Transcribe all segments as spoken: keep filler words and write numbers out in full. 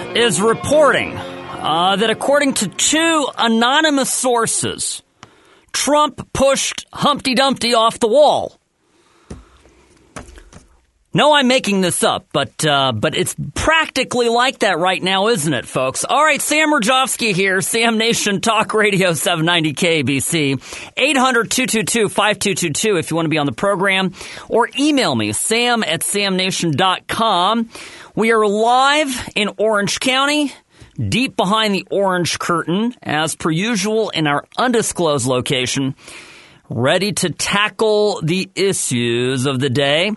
is reporting uh, that according to two anonymous sources, Trump pushed Humpty Dumpty off the wall. No, I'm making this up, but uh, but it's practically like that right now, isn't it, folks? All right, Sam Rajovsky here, Sam Nation Talk Radio seven ninety K B C, eight hundred, two two two, five two two two if you want to be on the program, or email me, sam at sam nation dot com. We are live in Orange County, deep behind the orange curtain, as per usual in our undisclosed location, ready to tackle the issues of the day.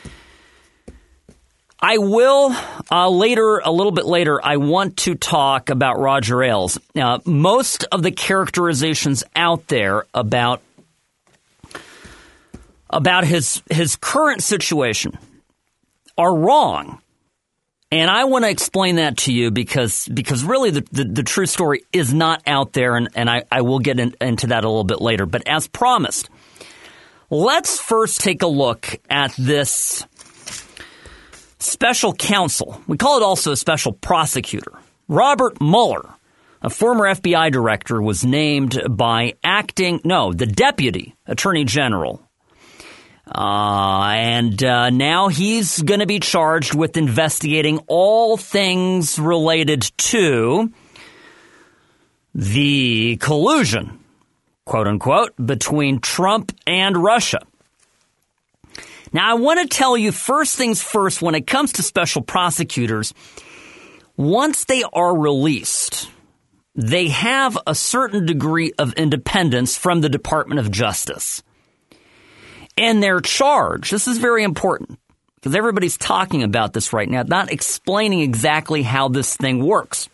I will, uh, later, a little bit later, I want to talk about Roger Ailes. Uh, most of the characterizations out there about about his his current situation are wrong. And I want to explain that to you because because really the, the, the true story is not out there, and, and I, I will get in, into that a little bit later. But as promised, let's first take a look at this special counsel. We call it also a special prosecutor. Robert Mueller, a former F B I director, was named by acting, no, the deputy attorney general. Uh, and uh, now he's going to be charged with investigating all things related to the collusion, quote unquote, between Trump and Russia. Now, I want to tell you first things first, when it comes to special prosecutors, once they are released, they have a certain degree of independence from the Department of Justice. And their charge, this is very important, because everybody's talking about this right now, not explaining exactly how this thing works.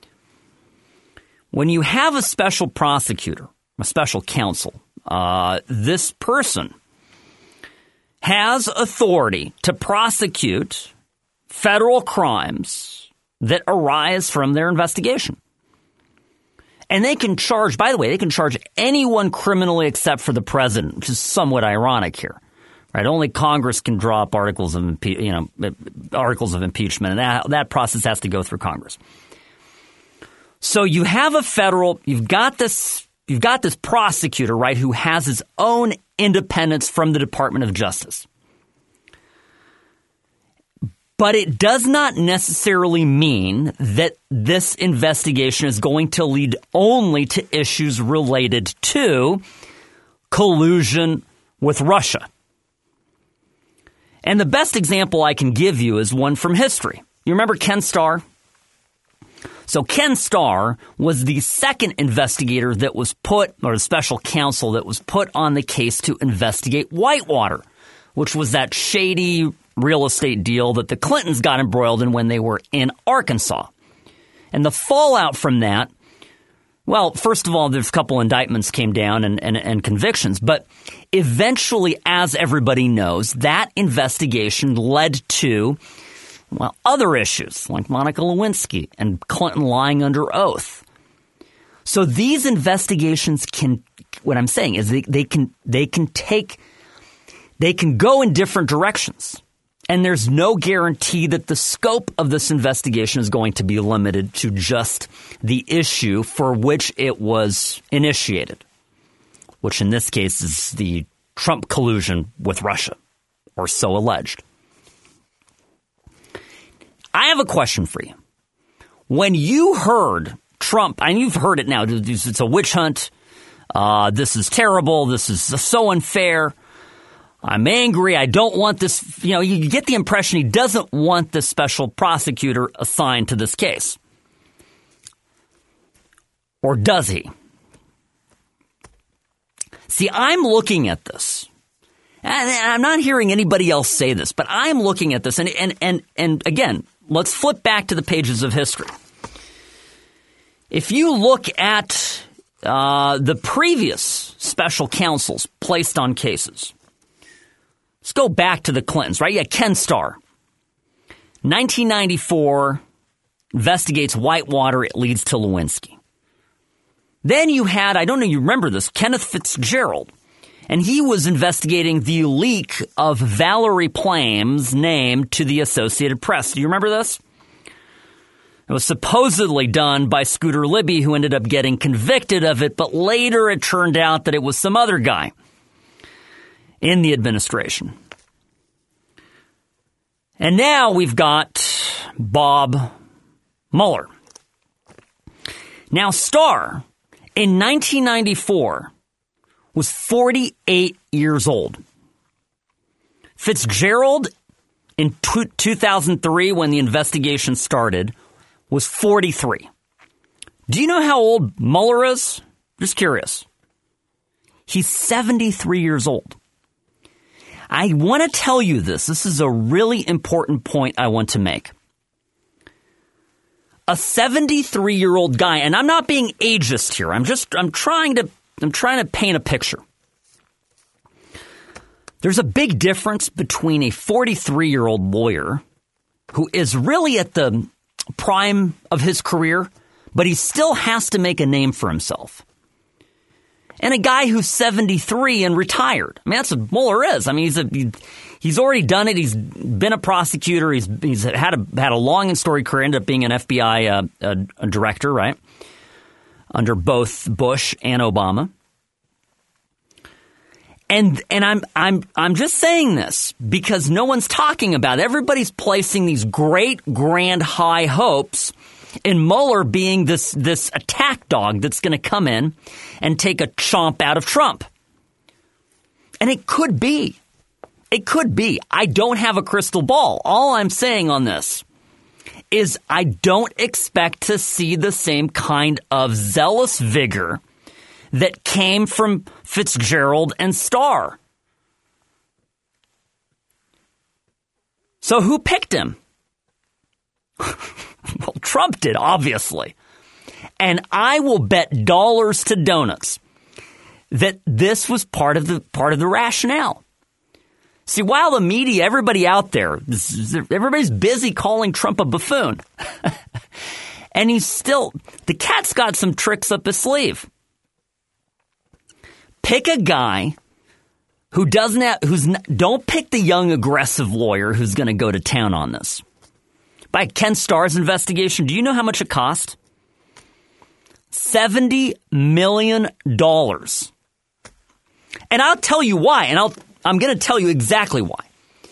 When you have a special prosecutor, a special counsel, uh, this person has authority to prosecute federal crimes that arise from their investigation. And they can charge, by the way, they can charge anyone criminally except for the president, which is somewhat ironic here, right? Only Congress can draw up articles of, impe- you know, articles of impeachment, and that, that process has to go through Congress. So you have a federal, you've got this, you've got this prosecutor, right, who has his own independence from the Department of Justice. But it does not necessarily mean that this investigation is going to lead only to issues related to collusion with Russia. And the best example I can give you is one from history. You remember Ken Starr? So Ken Starr was the second investigator that was put, or the special counsel that was put on the case to investigate Whitewater, which was that shady real estate deal that the Clintons got embroiled in when they were in Arkansas. And the fallout from that, well, first of all, there's a couple indictments came down and, and, and convictions, but eventually, as everybody knows, that investigation led to, well, other issues like Monica Lewinsky and Clinton lying under oath. So these investigations can, what I'm saying is they, they can they can take, they can go in different directions. And there's no guarantee that the scope of this investigation is going to be limited to just the issue for which it was initiated, which in this case is the Trump collusion with Russia, or so alleged. I have a question for you. When you heard Trump, and you've heard it now, it's a witch hunt, uh, this is terrible, this is so unfair, I'm angry, I don't want this, you know, you get the impression he doesn't want this special prosecutor assigned to this case. Or does he? See, I'm looking at this, and I'm not hearing anybody else say this, but I'm looking at this, and and and, and again, let's flip back to the pages of history. If you look at uh, the previous special counsels placed on cases, let's go back to the Clintons, right? Yeah, Ken Starr. nineteen ninety-four, investigates Whitewater, it leads to Lewinsky. Then you had, I don't know if you remember this, Kenneth Fitzgerald. And he was investigating the leak of Valerie Plame's name to the Associated Press. Do you remember this? It was supposedly done by Scooter Libby, who ended up getting convicted of it, but later it turned out that it was some other guy in the administration. And now we've got Bob Mueller. Now, Starr, in nineteen ninety-four, was forty-eight years old. Fitzgerald, in two thousand three, when the investigation started, was forty-three. Do you know how old Mueller is? Just curious. He's seventy-three years old. I want to tell you this. This is a really important point I want to make. A seventy-three-year-old guy, and I'm not being ageist here. I'm just I'm trying to I'm trying to paint a picture. There's a big difference between a forty-three-year-old lawyer who is really at the prime of his career, but he still has to make a name for himself, and a guy who's seventy-three and retired. I mean, that's what Mueller is. I mean, he's a, he, he's already done it. He's been a prosecutor. He's he's had a had a long and storied career. Ended up being an F B I uh, a, a director, right, under both Bush and Obama. And and I'm I'm I'm just saying this because no one's talking about it. Everybody's placing these great, grand, high hopes in Mueller being this this attack dog that's going to come in and take a chomp out of Trump. And it could be. It could be. I don't have a crystal ball. All I'm saying on this is I don't expect to see the same kind of zealous vigor that came from Fitzgerald and Starr. So who picked him? Well, Trump did, obviously. And I will bet dollars to donuts that this was part of the part of the rationale. See, while the media, everybody out there, everybody's busy calling Trump a buffoon. And he's still, the cat's got some tricks up his sleeve. Pick a guy who doesn't have, who's not, don't pick the young aggressive lawyer who's going to go to town on this. By Ken Starr's investigation, do you know how much it cost? seventy million dollars. And I'll tell you why, and I'll, I'm going to tell you exactly why.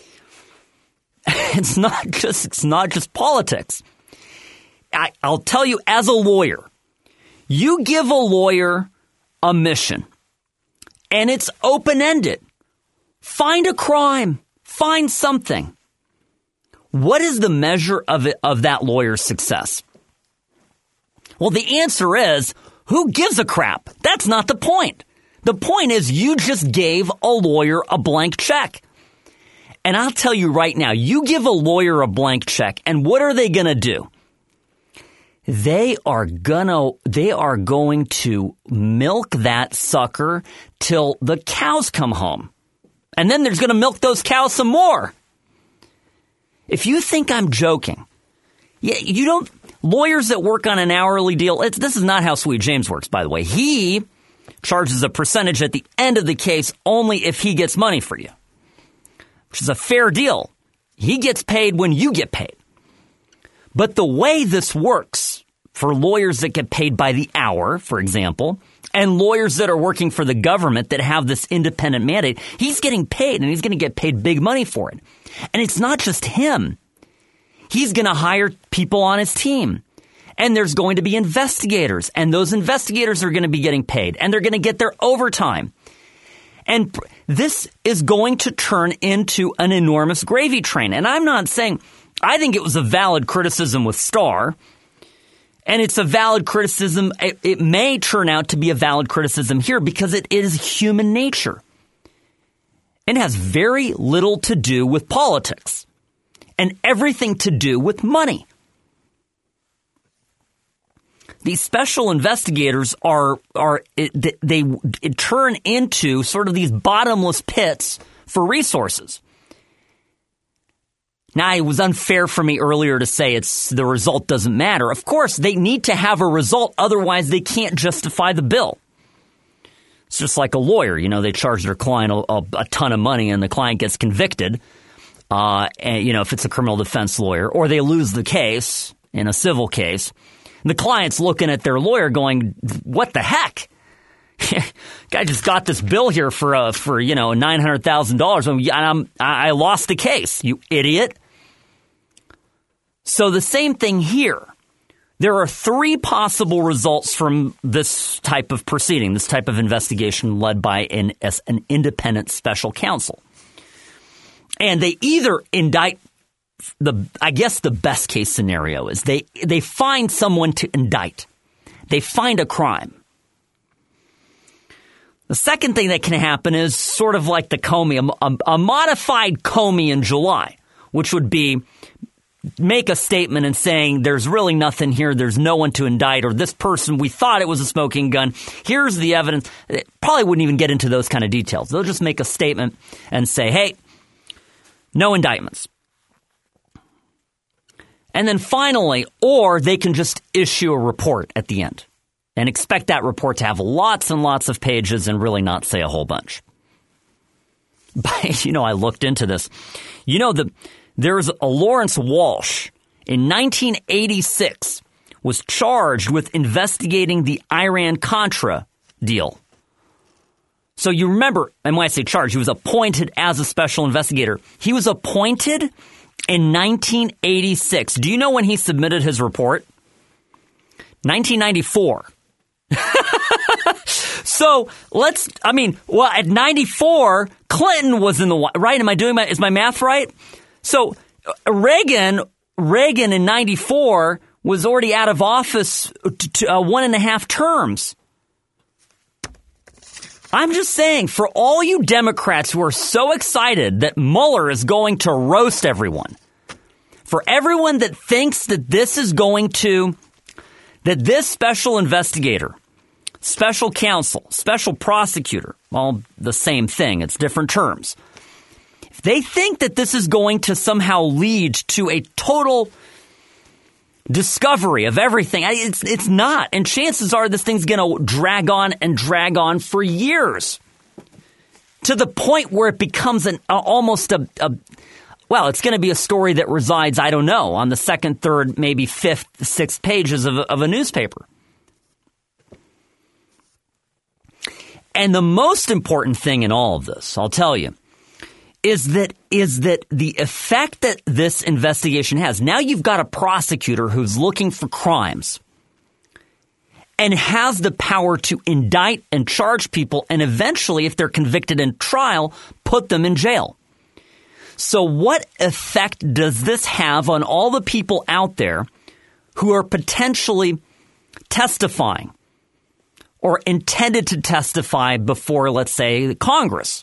It's not just, it's not just politics. I, I'll tell you as a lawyer, you give a lawyer a mission. And it's open-ended. Find a crime. Find something. What is the measure of it, of that lawyer's success? Well, the answer is, who gives a crap? That's not the point. The point is you just gave a lawyer a blank check. And I'll tell you right now, you give a lawyer a blank check, and what are they going to do? They are gonna, they are going to milk that sucker till the cows come home. And then there's going to milk those cows some more. If you think I'm joking, yeah, you don't, lawyers that work on an hourly deal, it's, this is not how Sweet James works, by the way. He charges a percentage at the end of the case only if he gets money for you, which is a fair deal. He gets paid when you get paid. But the way this works for lawyers that get paid by the hour, for example, and lawyers that are working for the government that have this independent mandate, he's getting paid and he's going to get paid big money for it. And it's not just him. He's going to hire people on his team. And there's going to be investigators. And those investigators are going to be getting paid. And they're going to get their overtime. And this is going to turn into an enormous gravy train. And I'm not saying, I think it was a valid criticism with Starr. And it's a valid criticism. It, it may turn out to be a valid criticism here because it is human nature. It has very little to do with politics and everything to do with money. These special investigators are, are it, they it turn into sort of these bottomless pits for resources. Now, it was unfair for me earlier to say it's the result doesn't matter. Of course, they need to have a result. Otherwise, they can't justify the bill. It's just like a lawyer. You know, they charge their client a, a, a ton of money and the client gets convicted. Uh, and, you know, if it's a criminal defense lawyer, or they lose the case in a civil case. The client's looking at their lawyer going, what the heck? Guy just got this bill here for, uh, for you know, nine hundred thousand dollars. I'm, I lost the case, you idiot. So the same thing here. There are three possible results from this type of proceeding, this type of investigation led by an, an independent special counsel. And they either indict the, I guess the best case scenario is they, they find someone to indict. They find a crime. The second thing that can happen is sort of like the Comey, a, a, a modified Comey in July, which would be make a statement and saying there's really nothing here, there's no one to indict, or this person, we thought it was a smoking gun, here's the evidence. It probably wouldn't even get into those kind of details. They'll just make a statement and say, hey, no indictments. And then finally, or they can just issue a report at the end and expect that report to have lots and lots of pages and really not say a whole bunch. But, you know, I looked into this. You know, the there's a Lawrence Walsh in nineteen eighty-six was charged with investigating the Iran-Contra deal. So you remember, and when I say charged, he was appointed as a special investigator. He was appointed in nineteen eighty-six. Do you know when he submitted his report? nineteen ninety-four. So let's, I mean, well, at ninety-four, Clinton was in the, right? Am I doing my, is my math right? So Reagan, Reagan in ninety-four was already out of office to uh, one and a half terms. I'm just saying, for all you Democrats who are so excited that Mueller is going to roast everyone, for everyone that thinks that this is going to, that this special investigator, special counsel, special prosecutor, all the same thing, it's different terms. If they think that this is going to somehow lead to a total discovery of everything, it's it's not. And chances are this thing's going to drag on and drag on for years to the point where it becomes an uh, almost a, a well, it's going to be a story that resides, I don't know, on the second, third, maybe fifth, sixth pages of, of a newspaper. And the most important thing in all of this, I'll tell you, is that is that the effect that this investigation has. Now you've got a prosecutor who's looking for crimes and has the power to indict and charge people and eventually, if they're convicted in trial, put them in jail. So what effect does this have on all the people out there who are potentially testifying or intended to testify before, let's say, Congress?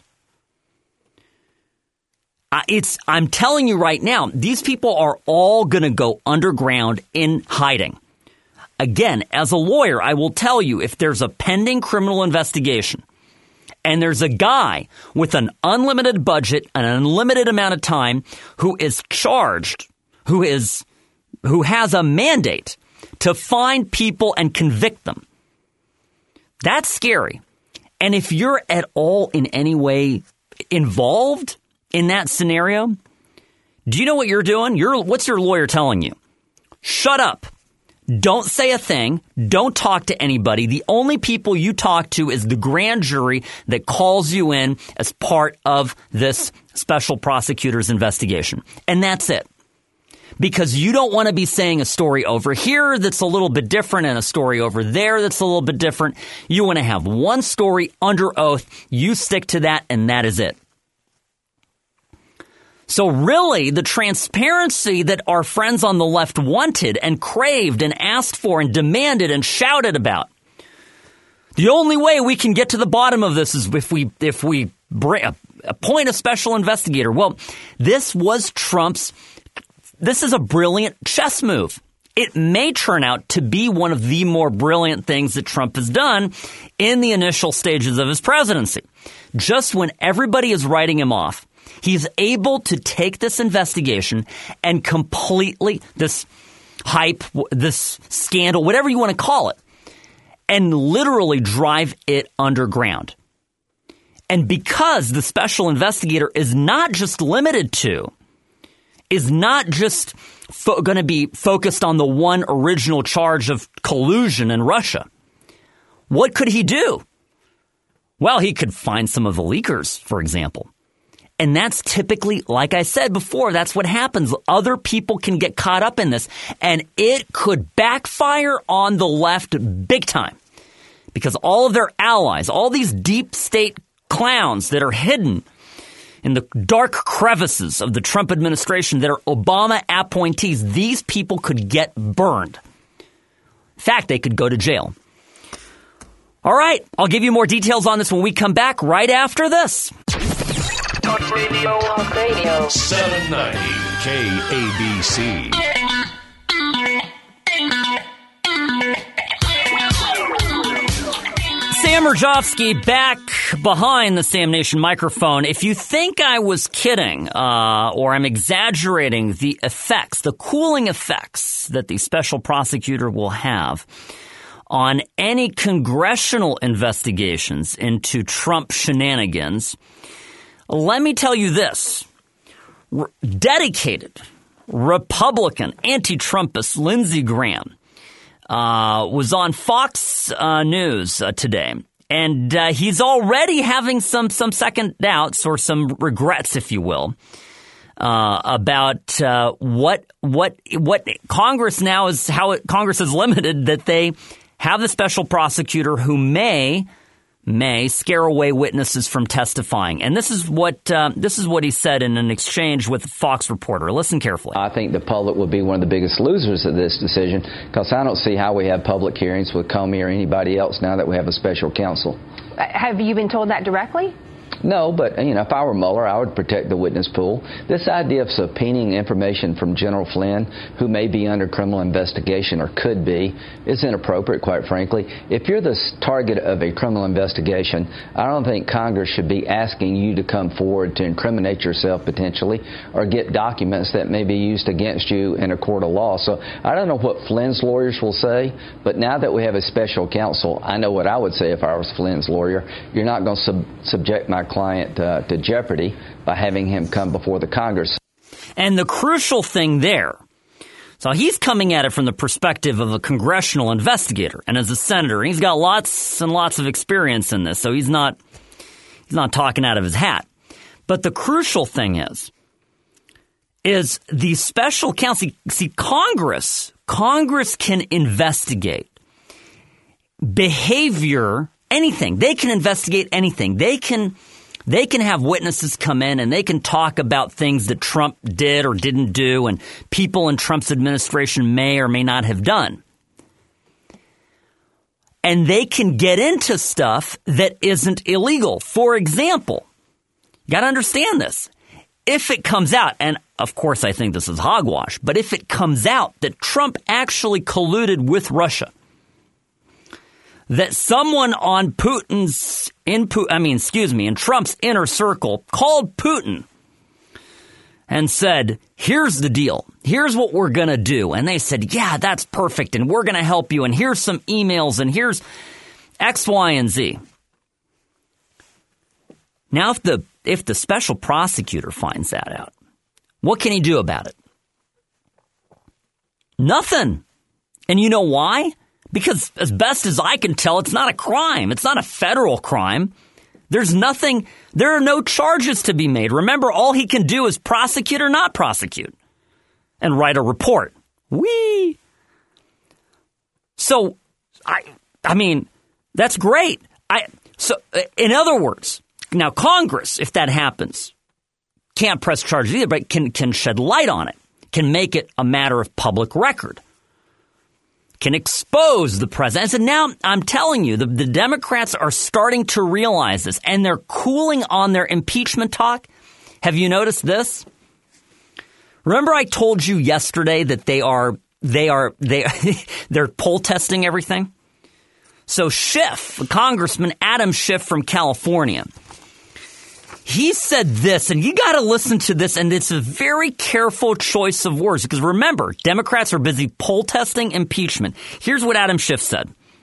Uh, it's, I'm telling you right now, these people are all going to go underground in hiding. Again, as a lawyer, I will tell you, if there's a pending criminal investigation and there's a guy with an unlimited budget, an unlimited amount of time, who is charged, who is, who has a mandate to find people and convict them, that's scary. And if you're at all in any way involved in that scenario, do you know what you're doing? You're, what's your lawyer telling you? Shut up. Don't say a thing. Don't talk to anybody. The only people you talk to is the grand jury that calls you in as part of this special prosecutor's investigation. And that's it. Because you don't want to be saying a story over here that's a little bit different and a story over there that's a little bit different. You want to have one story under oath. You stick to that, and that is it. So really, the transparency that our friends on the left wanted and craved and asked for and demanded and shouted about, the only way we can get to the bottom of this is if we if we bring, appoint a special investigator. Well, this was Trump's, this is a brilliant chess move. It may turn out to be one of the more brilliant things that Trump has done in the initial stages of his presidency. Just when everybody is writing him off, he's able to take this investigation and completely, this hype, this scandal, whatever you want to call it, and literally drive it underground. And because the special investigator is not just limited to is not just fo- going to be focused on the one original charge of collusion in Russia. What could he do? Well, he could find some of the leakers, for example. And that's typically, like I said before, that's what happens. Other people can get caught up in this, and it could backfire on the left big time. Because all of their allies, all these deep state clowns that are hidden in the dark crevices of the Trump administration that are Obama appointees, these people could get burned. In fact, they could go to jail. All right, I'll give you more details on this when we come back right after this. Talk Radio. Talk Radio. seven ninety K A B C. Sam Mirjovsky back behind the Sam Nation microphone. If you think I was kidding uh, or I'm exaggerating the effects, the cooling effects that the special prosecutor will have on any congressional investigations into Trump shenanigans, let me tell you this. R- dedicated Republican anti-Trumpist Lindsey Graham Uh, was on Fox uh, News uh, today, and uh, he's already having some some second doubts or some regrets, if you will, uh, about uh, what what what Congress now is how it, Congress is limited, that they have the special prosecutor who may may scare away witnesses from testifying. And this is what uh, this is what he said in an exchange with a Fox reporter. Listen carefully. I think the public will be one of the biggest losers of this decision, because I don't see how we have public hearings with Comey or anybody else now that we have a special counsel. Have you been told that directly? No, but, you know, if I were Mueller, I would protect the witness pool. This idea of subpoenaing information from General Flynn, who may be under criminal investigation or could be, is inappropriate, quite frankly. If you're the target of a criminal investigation, I don't think Congress should be asking you to come forward to incriminate yourself potentially or get documents that may be used against you in a court of law. So I don't know what Flynn's lawyers will say, but now that we have a special counsel, I know what I would say if I was Flynn's lawyer. You're not going to sub- subject my client uh, to jeopardy by having him come before the Congress. And the crucial thing there, so he's coming at it from the perspective of a congressional investigator, and as a senator, he's got lots and lots of experience in this, so he's not he's not talking out of his hat. But the crucial thing is, is the special counsel, see, Congress, Congress can investigate behavior, anything. They can investigate anything. They can They can have witnesses come in and they can talk about things that Trump did or didn't do and people in Trump's administration may or may not have done. And they can get into stuff that isn't illegal. For example, you got to understand this. If it comes out, and of course I think this is hogwash, but if it comes out that Trump actually colluded with Russia, that someone on Putin's, in I mean, excuse me, in Trump's inner circle called Putin and said, here's the deal. Here's what we're going to do. And they said, yeah, that's perfect. And we're going to help you. And here's some emails. And here's X, Y, and Z. Now, if the if the special prosecutor finds that out, what can he do about it? Nothing. And you know why? Because as best as I can tell, it's not a crime. It's not a federal crime. There's nothing, there are no charges to be made. Remember, all he can do is prosecute or not prosecute and write a report. Whee! So, I I mean, that's great. I so in other words, now Congress, if that happens, can't press charges either, but can can shed light on it, can make it a matter of public record, can expose the president. And now I'm telling you, the, the Democrats are starting to realize this, and they're cooling on their impeachment talk. Have you noticed this? Remember I told you yesterday that they are they are they they're poll testing everything? So Schiff, Congressman Adam Schiff from California, he said this, and you got to listen to this, and it's a very careful choice of words, because remember, Democrats are busy poll testing impeachment. Here's what Adam Schiff said.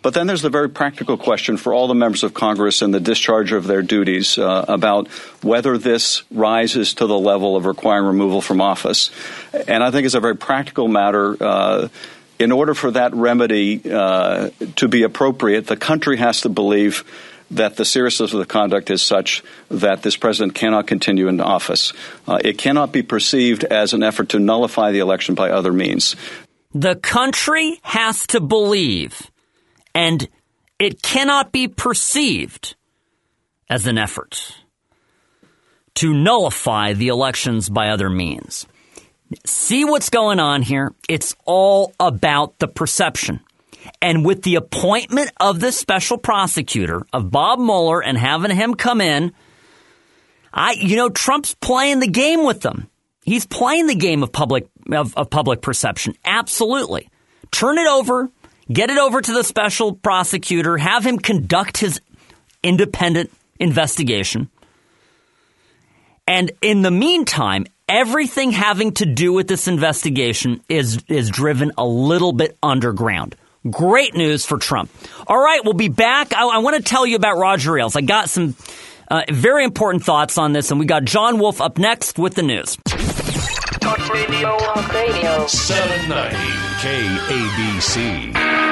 But then there's the very practical question for all the members of Congress in the discharge of their duties uh, about whether this rises to the level of requiring removal from office. And I think it's a very practical matter. Uh, in order for that remedy uh, to be appropriate, the country has to believe that the seriousness of the conduct is such that this president cannot continue in office. Uh, it cannot be perceived as an effort to nullify the election by other means. The country has to believe, and it cannot be perceived as an effort to nullify the elections by other means. See what's going on here? It's all about the perception. And with the appointment of this special prosecutor, of Bob Mueller, and having him come in, I, you know, Trump's playing the game with them. He's playing the game of public of, of public perception. Absolutely. Turn it over, get it over to the special prosecutor, have him conduct his independent investigation. And in the meantime, everything having to do with this investigation is is driven a little bit underground. Great news for Trump. All right, we'll be back. I, I want to tell you about Roger Ailes. I got some uh, very important thoughts on this, and we got John Wolf up next with the news. Talk radio. Talk radio. seven ninety K A B C.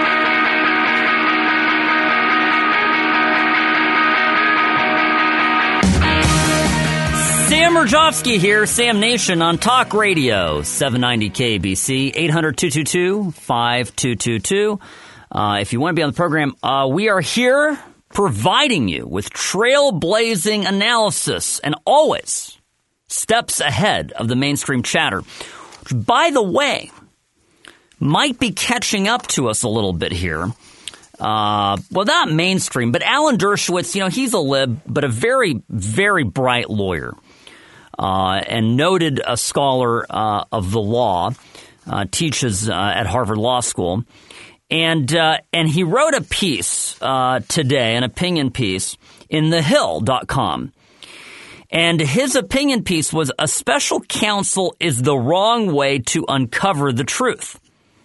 Sam Murjovsky here, Sam Nation on Talk Radio, seven ninety K B C, eight hundred, two two two, five two two two. Uh, if you want to be on the program, uh, we are here providing you with trailblazing analysis and always steps ahead of the mainstream chatter, which, by the way, might be catching up to us a little bit here. Uh, well, not mainstream, but Alan Dershowitz, you know, he's a lib, but a very, very bright lawyer. Uh, and noted a scholar uh, of the law, uh, teaches uh, at Harvard Law School. And uh, and he wrote a piece uh, today, an opinion piece, in the hill dot com. And his opinion piece was, a special counsel is the wrong way to uncover the truth.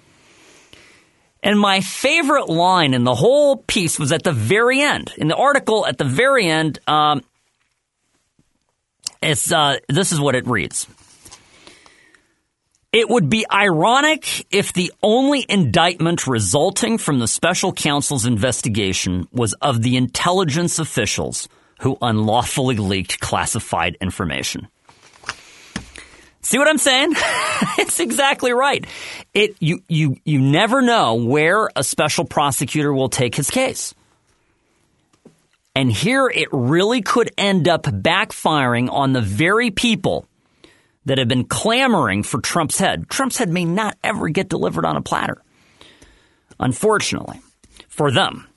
And my favorite line in the whole piece was at the very end. In the article, at the very end, um, It's, uh, this is what it reads. It would be ironic if the only indictment resulting from the special counsel's investigation was of the intelligence officials who unlawfully leaked classified information. See what I'm saying? It's exactly right. It you you you never know where a special prosecutor will take his case. And here it really could end up backfiring on the very people that have been clamoring for Trump's head. Trump's head may not ever get delivered on a platter, unfortunately, for them.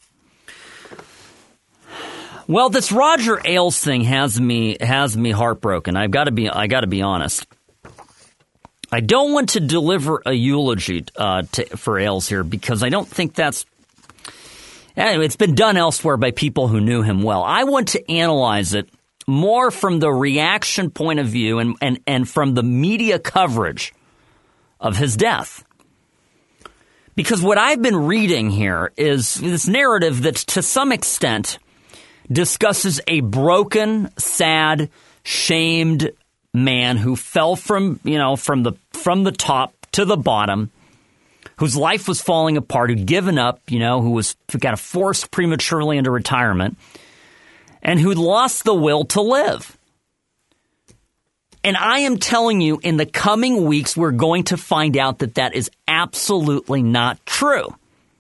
Well, this Roger Ailes thing has me has me heartbroken. I've got to be I got to be honest. I don't want to deliver a eulogy uh, to, for Ailes here, because I don't think that's. Anyway, it's been done elsewhere by people who knew him well. I want to analyze it more from the reaction point of view and, and, and from the media coverage of his death. Because what I've been reading here is this narrative that to some extent discusses a broken, sad, shamed man who fell from, you know, from the from the top to the bottom, whose life was falling apart, who'd given up, you know, who was who got forced prematurely into retirement, and who'd lost the will to live. And I am telling you, in the coming weeks, we're going to find out that that is absolutely not true.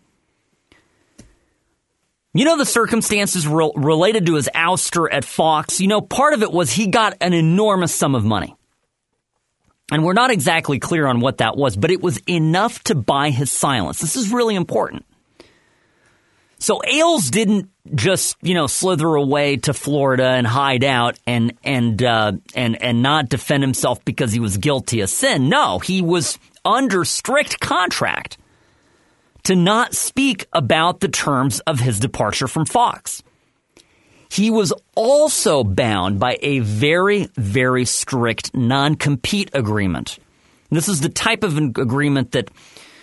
You know, the circumstances re- related to his ouster at Fox, you know, part of it was he got an enormous sum of money. And we're not exactly clear on what that was, but it was enough to buy his silence. This is really important. So Ailes didn't just, you know, slither away to Florida and hide out and and uh, and and not defend himself because he was guilty of sin. No, he was under strict contract to not speak about the terms of his departure from Fox. He was also bound by a very, very strict non-compete agreement. This is the type of an agreement that,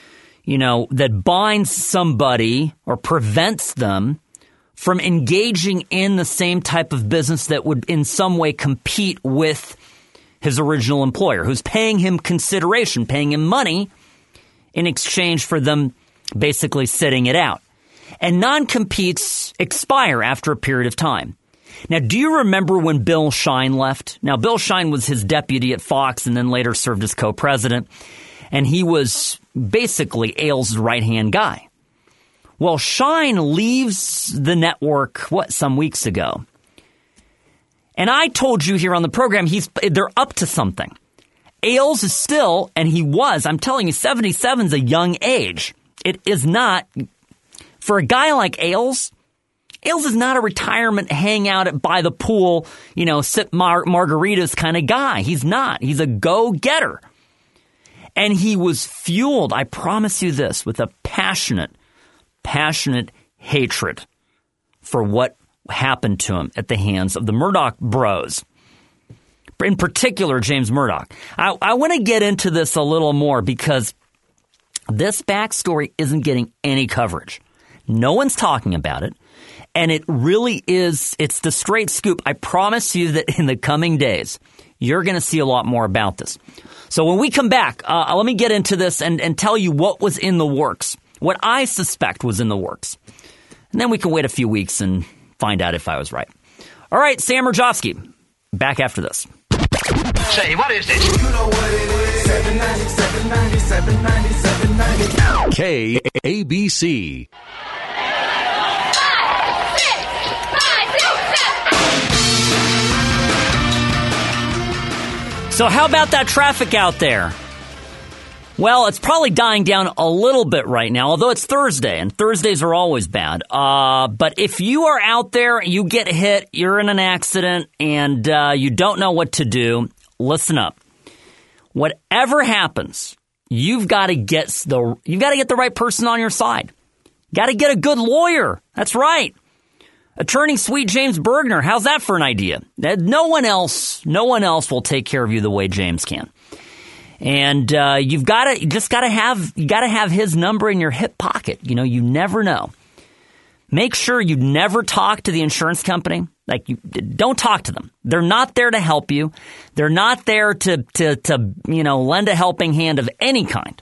you know, that binds somebody or prevents them from engaging in the same type of business that would in some way compete with his original employer, who's paying him consideration, paying him money in exchange for them basically sitting it out. And non-competes expire after a period of time. Now, do you remember when Bill Shine left? Now, Bill Shine was his deputy at Fox and then later served as co-president. And he was basically Ailes' right-hand guy. Well, Shine leaves the network, what, some weeks ago. And I told you here on the program, he's they're up to something. Ailes is still, and he was, I'm telling you, seventy-seven is a young age. It is not, for a guy like Ailes, Ailes is not a retirement hang out at by the pool, you know, sip mar- margaritas kind of guy. He's not. He's a go-getter. And he was fueled, I promise you this, with a passionate, passionate hatred for what happened to him at the hands of the Murdoch bros. In particular, James Murdoch. I, I want to get into this a little more because this backstory isn't getting any coverage. No one's talking about it. And it really is, it's the straight scoop. I promise you that in the coming days, you're going to see a lot more about this. So when we come back, uh, let me get into this and, and tell you what was in the works, what I suspect was in the works. And then we can wait a few weeks and find out if I was right. All right, Sam Rajovsky, back after this. Say, what is this? You know what it is. seven ninety, seven ninety, seven ninety, seven ninety. K A B C. So how about that traffic out there? Well, it's probably dying down a little bit right now, although it's Thursday, and Thursdays are always bad. Uh, but if you are out there, you get hit, you're in an accident, and uh, you don't know what to do, listen up. Whatever happens, you've got to get the you've got to get the right person on your side. Got to get a good lawyer. That's right. Attorney Sweet James Bergner, how's that for an idea? No one else, no one else will take care of you the way James can. And uh, you've got to, you just got to have, you got to have his number in your hip pocket. You know, you never know. Make sure you never talk to the insurance company. Like, you don't talk to them. They're not there to help you. They're not there to to to you know lend a helping hand of any kind.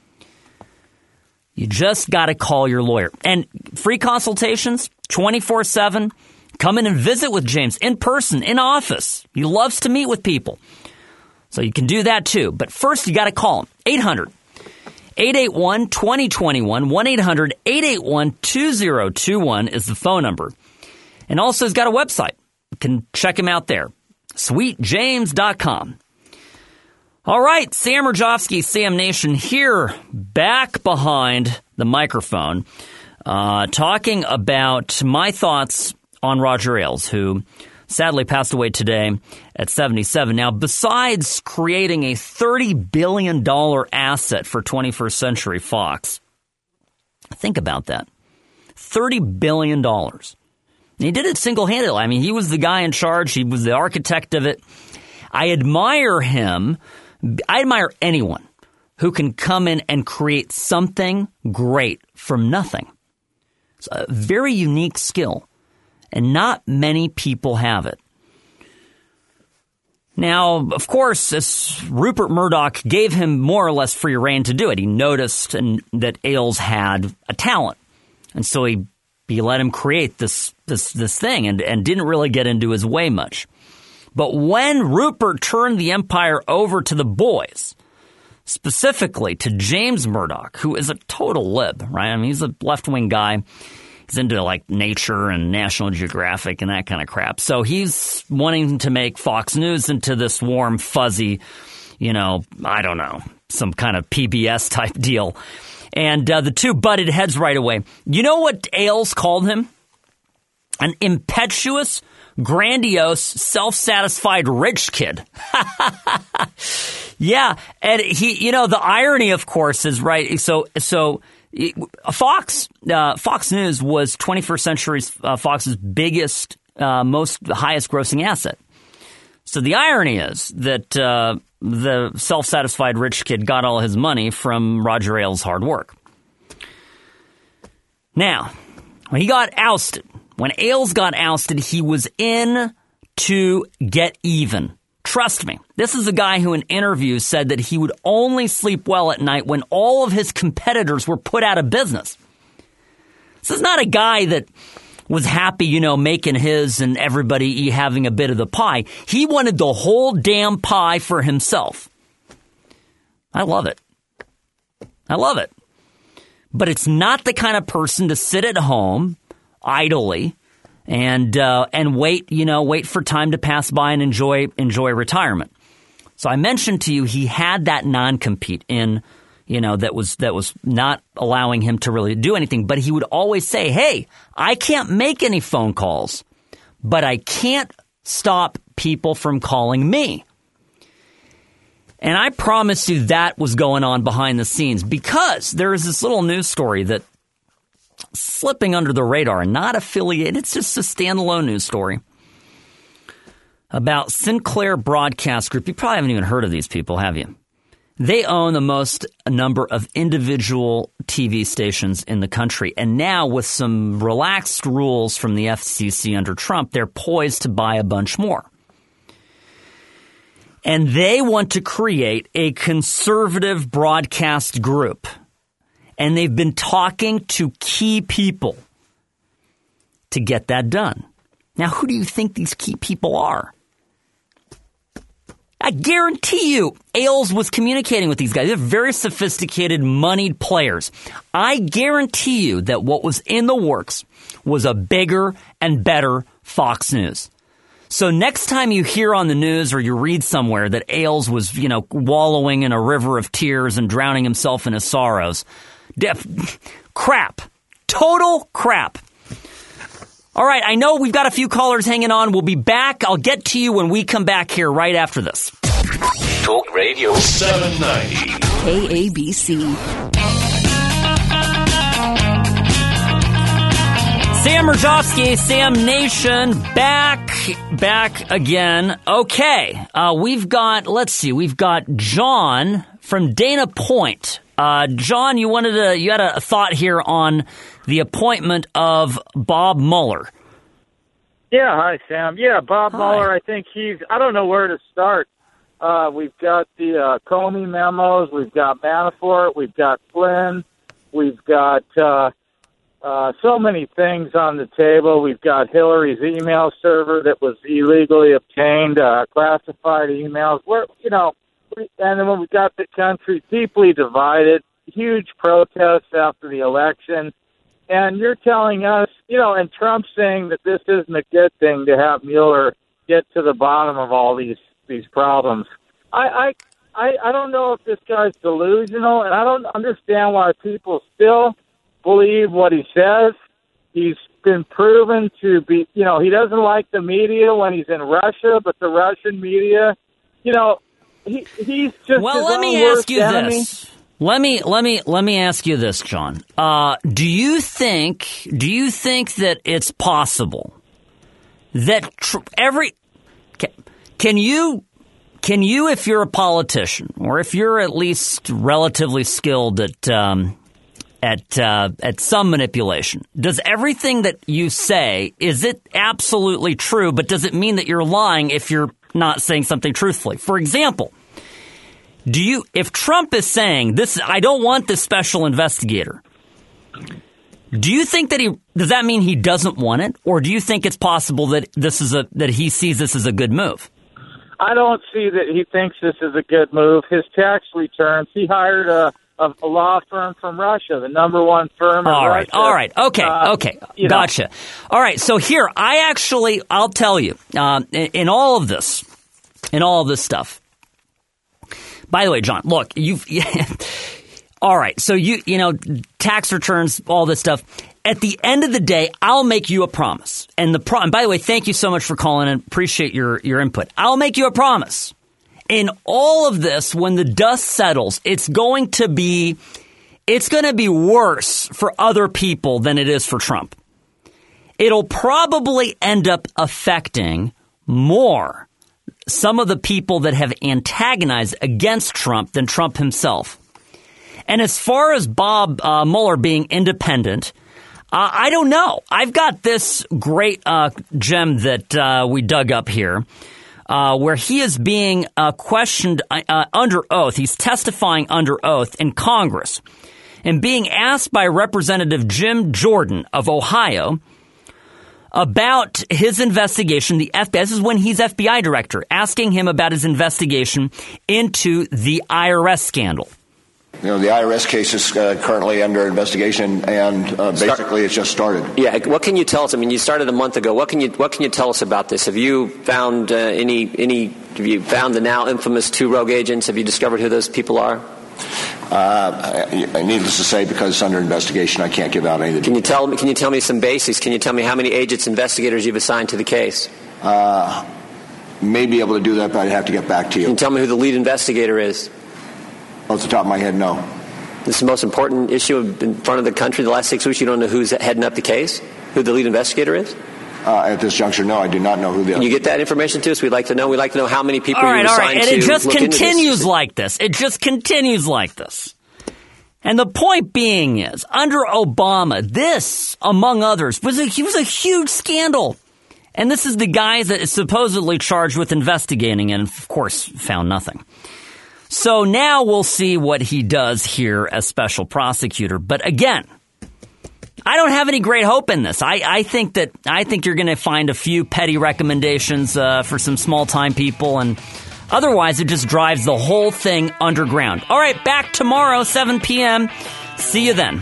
You just got to call your lawyer. And free consultations, twenty-four seven. Come in and visit with James in person, in office. He loves to meet with people. So you can do that too. But first, you got to call him. eight hundred, eight eight one, two zero two one. one eight hundred, eight eight one, two zero two one is the phone number. And also, he's got a website. You can check him out there. sweet james dot com. All right, Sam Rajovsky, Sam Nation here, back behind the microphone, uh, talking about my thoughts on Roger Ailes, who sadly passed away today at seventy-seven. Now, besides creating a thirty billion dollars asset for twenty-first Century Fox, think about that, thirty billion dollars. And he did it single-handedly. I mean, he was the guy in charge. He was the architect of it. I admire him. I admire anyone who can come in and create something great from nothing. It's a very unique skill, and not many people have it. Now, of course, this Rupert Murdoch gave him more or less free rein to do it. He noticed and, that Ailes had a talent, and so he, he let him create this this this thing and, and didn't really get into his way much. But when Rupert turned the empire over to the boys, specifically to James Murdoch, who is a total lib, right? I mean, he's a left-wing guy. He's into, like, Nature and National Geographic and that kind of crap. So he's wanting to make Fox News into this warm, fuzzy, you know, I don't know, some kind of P B S-type deal. And uh, the two butted heads right away. You know what Ailes called him? An impetuous, grandiose, self-satisfied rich kid. Yeah, and he, you know, the irony, of course, is right. So, so Fox, uh, Fox News was twenty-first Century uh, Fox's biggest, uh, most highest-grossing asset. So the irony is that uh, the self-satisfied rich kid got all his money from Roger Ailes' hard work. Now, when he got ousted, when Ailes got ousted, he was in to get even. Trust me, this is a guy who in interviews said that he would only sleep well at night when all of his competitors were put out of business. This is not a guy that was happy, you know, making his and everybody having a bit of the pie. He wanted the whole damn pie for himself. I love it. I love it. But it's not the kind of person to sit at home idly and uh, and wait, you know, wait for time to pass by and enjoy enjoy retirement. So I mentioned to you he had that non-compete in, you know, that was that was not allowing him to really do anything. But he would always say, hey, I can't make any phone calls, but I can't stop people from calling me. And I promise you that was going on behind the scenes because there is this little news story that slipping under the radar, not affiliated. It's just a standalone news story about Sinclair Broadcast Group. You probably haven't even heard of these people, have you? They own the most number of individual T V stations in the country. And now with some relaxed rules from the F C C under Trump, they're poised to buy a bunch more. And they want to create a conservative broadcast group. And they've been talking to key people to get that done. Now, who do you think these key people are? I guarantee you, Ailes was communicating with these guys. They're very sophisticated, moneyed players. I guarantee you that what was in the works was a bigger and better Fox News. So next time you hear on the news or you read somewhere that Ailes was, you know, wallowing in a river of tears and drowning himself in his sorrows, def- crap. Total crap. All right, I know we've got a few callers hanging on. We'll be back. I'll get to you when we come back here right after this. Talk Radio seven ninety. K A B C. Sam Rajovsky, Sam Nation, back, back again. Okay, uh, we've got, let's see, we've got John from Dana Point. Uh, John, you wanted to, you had a thought here on the appointment of Bob Mueller. Yeah, hi, Sam. Yeah, Bob Hi. Mueller, I think he's, I don't know where to start. Uh, we've got the uh, Comey memos, we've got Manafort, we've got Flynn, we've got uh, uh, so many things on the table. We've got Hillary's email server that was illegally obtained, uh, classified emails. We're, you know, we, and then when we got the country deeply divided, huge protests after the election. And you're telling us, you know, and Trump's saying that this isn't a good thing to have Mueller get to the bottom of all these these problems. I, I I I don't know if this guy's delusional, and I don't understand why people still believe what he says. He's been proven to be, you know, he doesn't like the media when he's in Russia, but the Russian media, you know, he he's just Well, his let own me worst ask you enemy. this. Let me let me let me ask you this, John. Uh, do you think do you think that it's possible that tr- every can, can you can you if you're a politician or if you're at least relatively skilled at um, at uh, at some manipulation, does everything that you say, is it absolutely true? But does it mean that you're lying if you're not saying something truthfully? For example. Do you, if Trump is saying this, I don't want this special investigator, do you think that he, does that mean he doesn't want it? Or do you think it's possible that this is a, that he sees this as a good move? I don't see that he thinks this is a good move. His tax returns, he hired a, a, a law firm from Russia, the number one firm in All right. Russia. All right. Okay. Uh, okay. you know. Gotcha. All right. So here, I actually, I'll tell you, uh, in, in all of this, in all of this stuff, by the way, John, look, you've, all right, so you, you know, tax returns, all this stuff. At the end of the day, I'll make you a promise. And the pro- and by the way, thank you so much for calling and appreciate your, your input. I'll make you a promise. In all of this, when the dust settles, it's going to be, it's going to be worse for other people than it is for Trump. It'll probably end up affecting more some of the people that have antagonized against Trump than Trump himself. And as far as Bob uh, Mueller being independent, Uh, I don't know. I've got this great uh, gem that uh, we dug up here uh, where he is being uh, questioned uh, under oath. He's testifying under oath in Congress and being asked by Representative Jim Jordan of Ohio about his investigation. The F B I, this is when he's F B I director, asking him about his investigation into the I R S scandal. You know, the I R S case is uh, currently under investigation, and uh, basically it's just started. Yeah, what can you tell us? I mean, you started a month ago. What can you What can you tell us about this? Have you found uh, any any? Have you found the now infamous two rogue agents? Have you discovered who those people are? Uh, needless to say, because it's under investigation, I can't give out any of the Can you tell me? Can you tell me some basics? Can you tell me how many agents, investigators you've assigned to the case? Uh, may be able to do that, but I'd have to get back to you. Can you tell me who the lead investigator is? Off the top of my head, no. This is the most important issue in front of the country the last six weeks. You don't know who's heading up the case? Who the lead investigator is? Uh, at this juncture, no, I do not know who the. Can you get that information to us? We'd like to know. We'd like to know how many people all right, you all assigned right. to. And it just continues this. like this. It just continues like this. And the point being is, under Obama, this, among others, was a, he was a huge scandal. And this is the guy that is supposedly charged with investigating and, of course, found nothing. So now we'll see what he does here as special prosecutor. But again, I don't have any great hope in this. I, I think that I think you're going to find a few petty recommendations uh, for some small-time people, and otherwise it just drives the whole thing underground. All right, back tomorrow, seven p.m. See you then.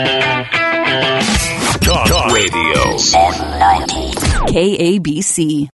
Talk, Talk Radio. seven ninety K A B C.